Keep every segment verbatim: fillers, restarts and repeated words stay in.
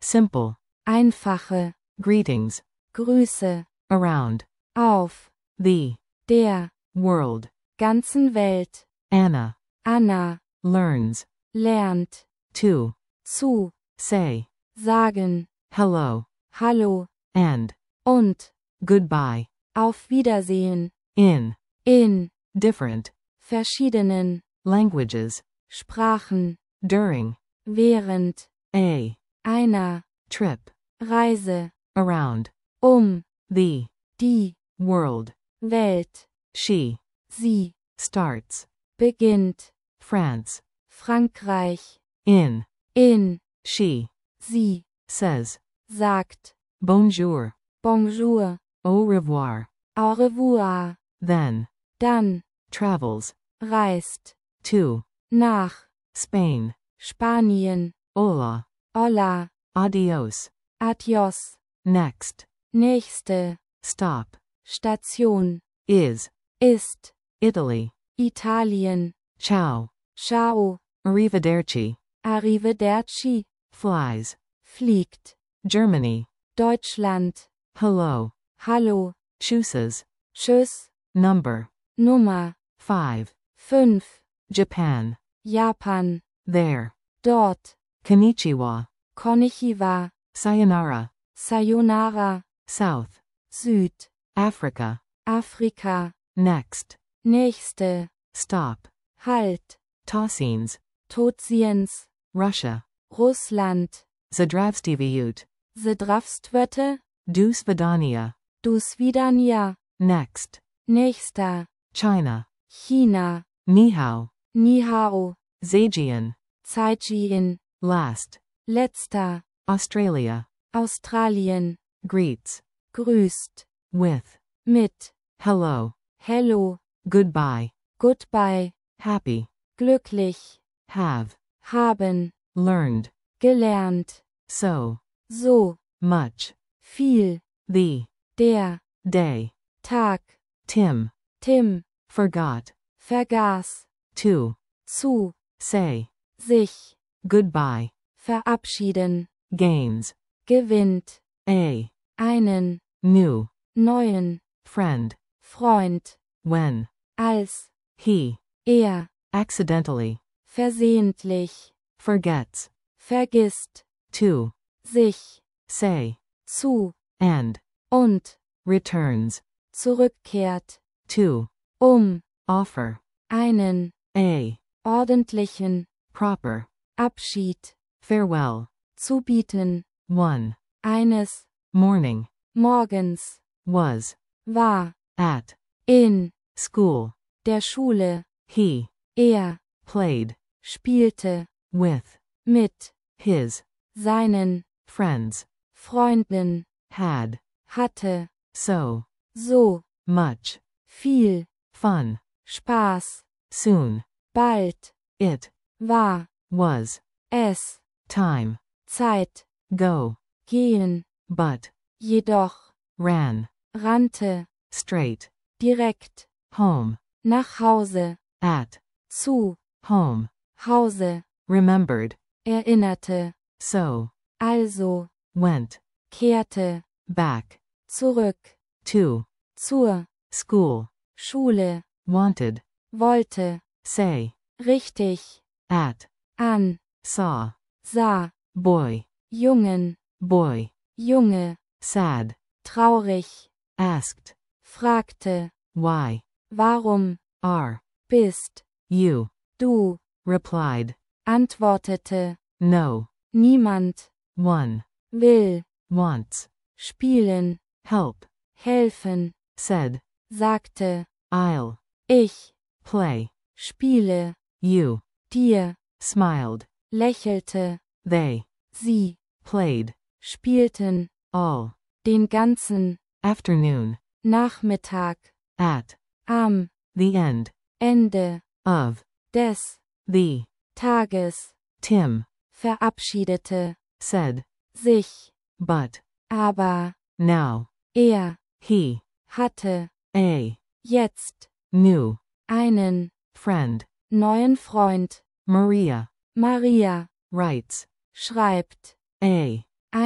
simple, einfache, greetings, Grüße, around, auf, the, der, world, ganzen Welt, Anna, Anna, learns, lernt, to, zu, say, sagen, hello, Hallo, and, und, goodbye, auf Wiedersehen, in, in, different, verschiedenen, languages, Sprachen, during, während, a, einer, trip, Reise, around, um, the, die, world, Welt, she, sie, starts, beginnt, France, Frankreich, in, in, she, sie, says, sagt, bonjour, Bonjour, au revoir, au revoir, then, dann, travels, reist, to, nach, Spain, Spanien, hola, hola, adios, adios, next, nächste, stop, Station, is, ist, Italy, Italien, ciao, ciao, arrivederci, arrivederci, flies, fliegt, Germany, Deutschland, hello, hallo, chooses, tschüss, number, Nummer, five, fünf, Japan, Japan, there, dort, konnichiwa, Konnichiwa, sayonara, Sayonara, south, Süd, Africa, Afrika, next, nächste, stop, halt, Tossines, Totziens, Russia, Russland, Zdravstvuyut, Zdravstvöte, do svidania, do svidania, next, nächster, China, China, ni hao, ni hao, Zhejian, Zaijian, last, letzter, Australia, Australien, greets, grüßt, with, mit, hello, hello, goodbye, goodbye, happy, glücklich, have, haben, learned, gelernt, so, so, much, viel, the, der, day, Tag, Tim, Tim, forgot, vergaß, to, zu, say, sich, goodbye, verabschieden, gains, gewinnt, a, einen, new, neuen, friend, Freund, when, als, he, er, accidentally, versehentlich, forgets, vergisst, to, sich, say, zu, and, und, returns, zurückkehrt, to, um, offer, einen, a, ordentlichen, proper, Abschied, farewell, zu bieten, one, eines, morning, morgens, was, war, at, in, school, der Schule, he, er, played, spielte, with, mit, his, seinen, friends, Freunden, had, hatte, so, so, much, viel, fun, Spaß, soon, bald, it, war, was, es, time, Zeit, go, gehen, but, jedoch, ran, rannte, straight, direkt, home, nach Hause, at, zu, home, Hause, remembered, erinnerte, so, also, went, kehrte, back, zurück, to, zur, school, Schule, wanted, wollte, say, richtig, at, an, saw, sah, boy, Jungen, boy, Junge, sad, traurig, asked, fragte, why, warum, are, bist, you, du, replied, antwortete, no, niemand, one, will, wants, spielen, help, helfen, said, sagte, I'll, ich, play, spiele, you, dir, smiled, lächelte, they, sie, played, spielten, all, den ganzen, afternoon, Nachmittag, at, am, the end, Ende, of, des, the, Tages, Tim, verabschiedete, said, sich, but, aber, now, er, he, hatte, a, jetzt, new, einen, friend, neuen Freund, Maria, Maria, writes, schreibt, a,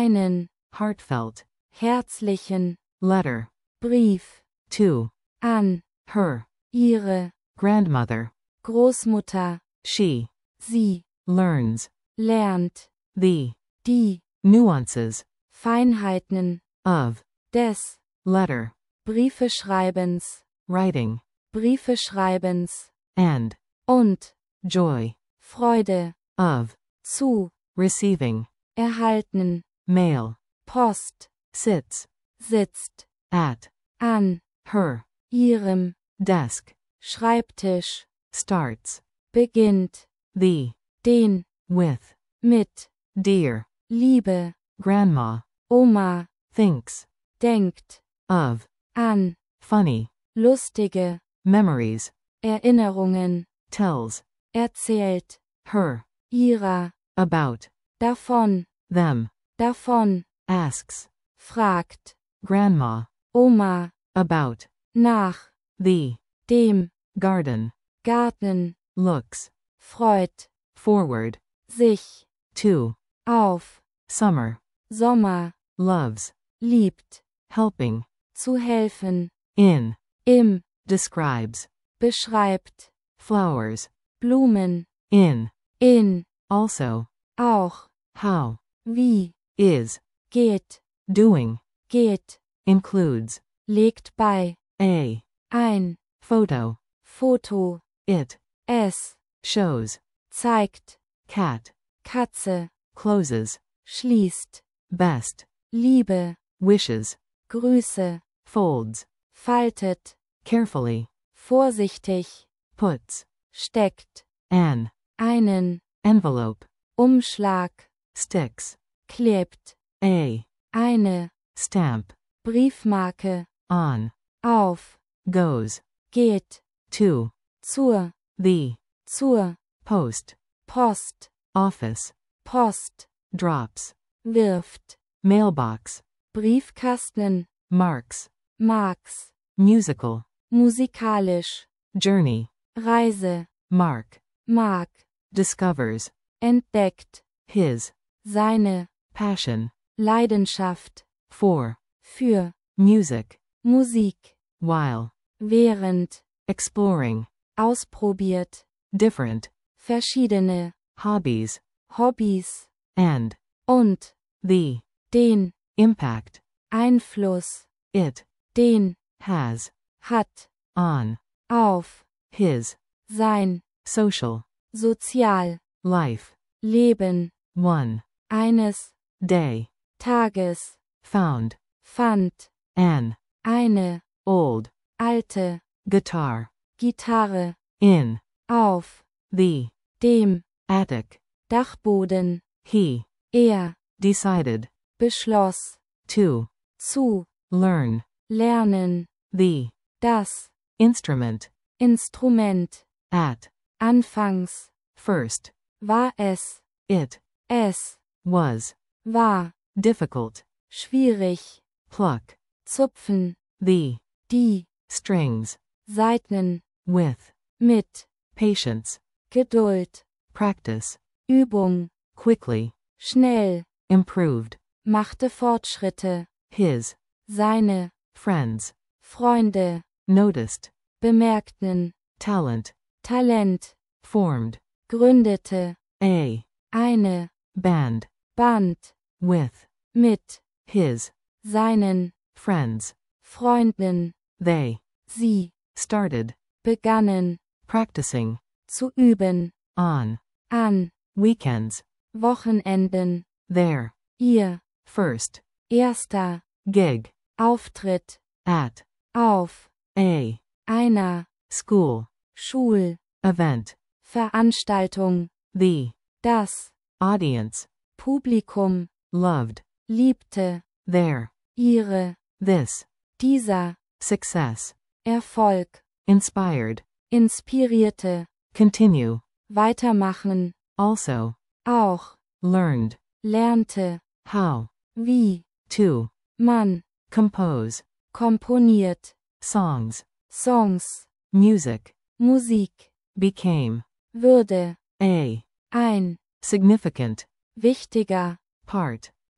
einen, heartfelt, herzlichen, letter, Brief, to, an, her, ihre, grandmother, Großmutter, she, sie, learns, lernt, the, die, nuances, Feinheiten, of, des, letter, Briefe schreibens, writing, Briefe schreibens, and, und, joy, Freude, of, zu, receiving, erhalten, mail, Post, sits, sitzt, at, an, her, ihrem, desk, Schreibtisch, starts, beginnt, the, den, with, mit, dear, Liebe, grandma, Oma, thinks, denkt, of, an, funny, lustige, memories, Erinnerungen, tells, erzählt, her, ihrer, about, davon, them, davon, asks, fragt, grandma, Oma, about, nach, the, dem, garden, Garten, looks, freut, forward, sich, to, auf, summer, Sommer, loves, liebt, helping, zu helfen, in, im, describes, beschreibt, flowers, Blumen, in, in, also, auch, how, wie, is, geht, doing, geht, includes, legt bei, a, ein, photo, Foto, it, es, shows, zeigt, cat, Katze, closes, schließt, best, Liebe, wishes, Grüße, folds, faltet, carefully, vorsichtig, puts, steckt, an, einen, envelope, Umschlag, sticks, klebt, a, eine, stamp, Briefmarke, on, auf, goes, geht, to, zur, the, zur, post, Post, office, Post, drops, wirft, mailbox, Briefkasten, marks, Marx, musical, musikalisch, journey, Reise, mark, mag, discovers, entdeckt, his, seine, passion, Leidenschaft, for, für, music, Musik, while, während, exploring, ausprobiert, different, verschiedene, hobbies, Hobbys, and, und, the, den, impact, Einfluss, it, den, has, hat, on, auf, his, sein, social, sozial, life, Leben, one, eines, day, Tages, found, fand, an, eine, old, alte, guitar, Gitarre, in, auf, the, dem, attic, Dachboden, he, er, decided, beschloss, to, zu, learn, lernen, the, das, instrument, Instrument, at, anfangs, first, war es, it, es, was, war, difficult, schwierig, pluck, zupfen, the, die, strings, Saiten, with, mit, patience, Geduld, practice, Übung, quickly, schnell, improved, machte Fortschritte, his, seine, friends, Freunde, noticed, bemerkten, talent, Talent, formed, gründete, a, eine, band, Band, with, mit, his, seinen, friends, Freunden, they, sie, started, begannen, practicing, zu üben, on, an, weekends, Wochenenden, their, ihr, first, erster, gig, Auftritt, at, auf, a, einer, school, Schul, event, Veranstaltung, the, das, audience, Publikum, loved, liebte, their, ihre, this, dieser, success, Erfolg, inspired, inspirierte, continue, weitermachen, also, auch, learned, lernte, how, wie, to, man, compose, komponiert, songs, Songs, music, Musik, became, würde, a, ein, significant, wichtiger, part,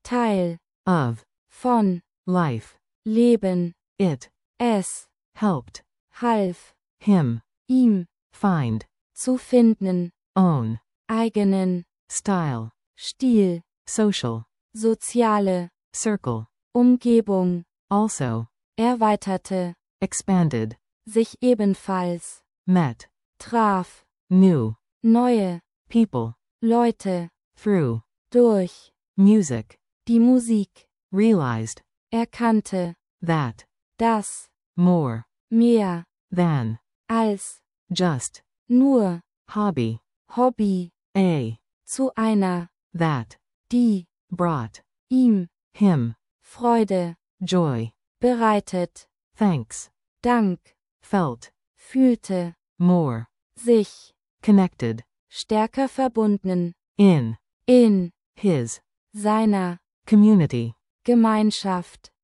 Teil, of, von, life, Leben, it, es, helped, half, him, ihm, find, zu finden, own, eigenen, style, Stil, social, soziale, circle, Umgebung, also, erweiterte, expanded, sich ebenfalls, met, traf, new, neue, people, Leute, through, durch, music, die Musik, realized, erkannte, that, das, more, mehr, than, als, just, nur, hobby, Hobby, a, zu einer, that, die, brought, ihm, him, Freude, joy, bereitet, thanks, Dank, felt, fühlte, more, sich, connected, stärker verbunden, in, in, his, seiner, community, Gemeinschaft,